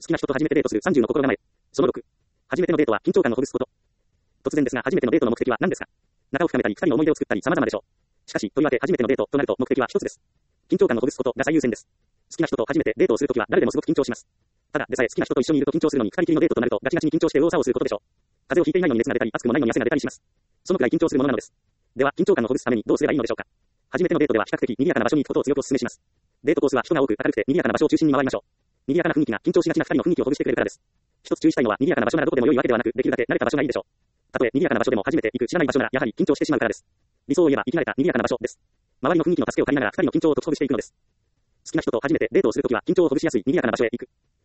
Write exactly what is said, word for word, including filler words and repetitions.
好きな人と初めてデートするさんじゅうの心構え。そのろく。初めてのデートは緊張感をほぐすこと。突然ですが、初めてのデートの目的は何ですか？仲を深めたり、二人の思い出を作ったり様々でしょう。しかし、とりわけ初めてのデートとなると目的は一つです。緊張感をほぐすことが最優先です。好きな人と初めてデートをするときは誰でもすごく緊張します。ただでさえ好きな人と一緒にいると緊張するのに、二人きりのデートとなるとガチガチに緊張して右往左往することでしょう。風邪をひいていないのに熱が出たり、熱くもないのに汗が出たりします。そのくらい緊張するものなのです。では、緊張感をほぐすためにどうすればいいのでしょうか。初めてのデートでは比較的賑やかな場所に行くことを強くお勧めします。デートコースは人が多く明るくて賑やかな場所を中心に回りましょう。賑やかな雰囲気が緊張しがちな二人の雰囲気をほぐしてくれるからです。一つ注意したいのは、賑やかな場所ならどこでも良いわけではなく、できるだけ慣れた場所がいいでしょう。たとえ賑やかな場所でも初めて行く知らない場所ならやはり緊張してしまうからです。理想を言えば生き慣れた賑やかな場所です。周りの雰囲気の助けを借りながら二人の緊張を解きほぐしていくのです。好きな人と初めてデートをするときは緊張をほぐしやすい賑やかな場所へ行く。